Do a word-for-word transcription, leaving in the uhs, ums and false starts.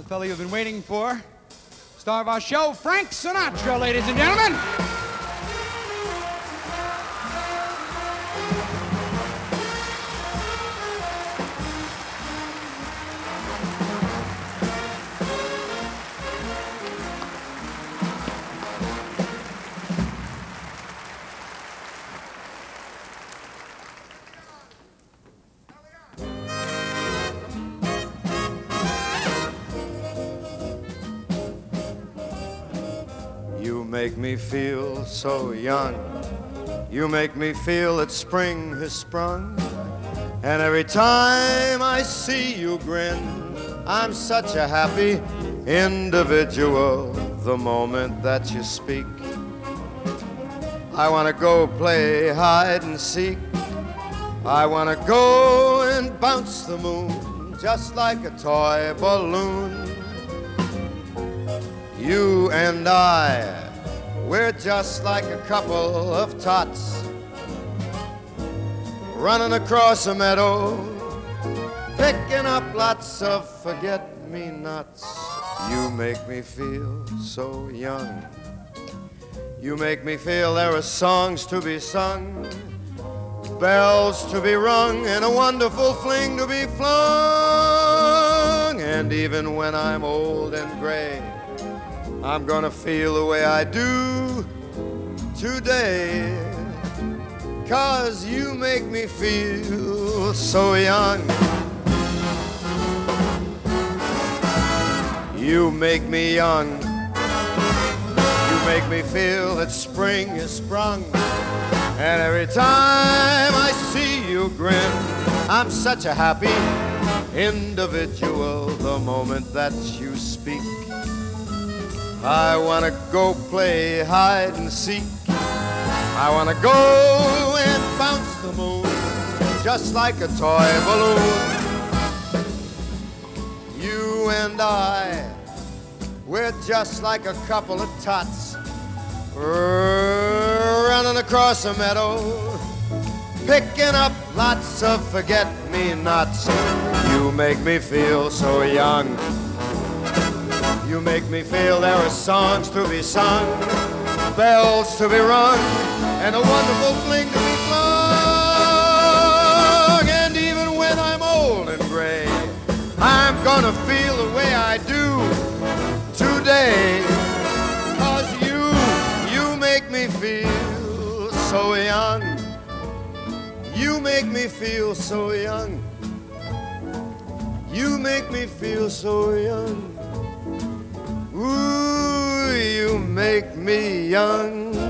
fellow you've been waiting for. Star of our show, Frank Sinatra, ladies and gentlemen. You make me feel so young. You make me feel that spring has sprung. And every time I see you grin, I'm such a happy individual. The moment that you speak, I want to go play hide and seek. I want to go and bounce the moon just like a toy balloon. You and I, we're just like a couple of tots running across a meadow, picking up lots of forget-me-nots. You make me feel so young. You make me feel there are songs to be sung, bells to be rung, and a wonderful fling to be flung. And even when I'm old and gray, I'm gonna feel the way I do today, 'cause you make me feel so young. You make me young. You make me feel that spring is sprung. And every time I see you grin, I'm such a happy individual. The moment that you speak, I wanna go play hide and seek. I wanna go and bounce the moon just like a toy balloon. You and I, we're just like a couple of tots running across a meadow, picking up lots of forget-me-nots. You make me feel so young. You make me feel there are songs to be sung, bells to be rung, and a wonderful fling to be flung. And even when I'm old and gray, I'm gonna feel the way I do today, 'cause you, you make me feel so young. You make me feel so young. You make me feel so young. Ooh, you make me young.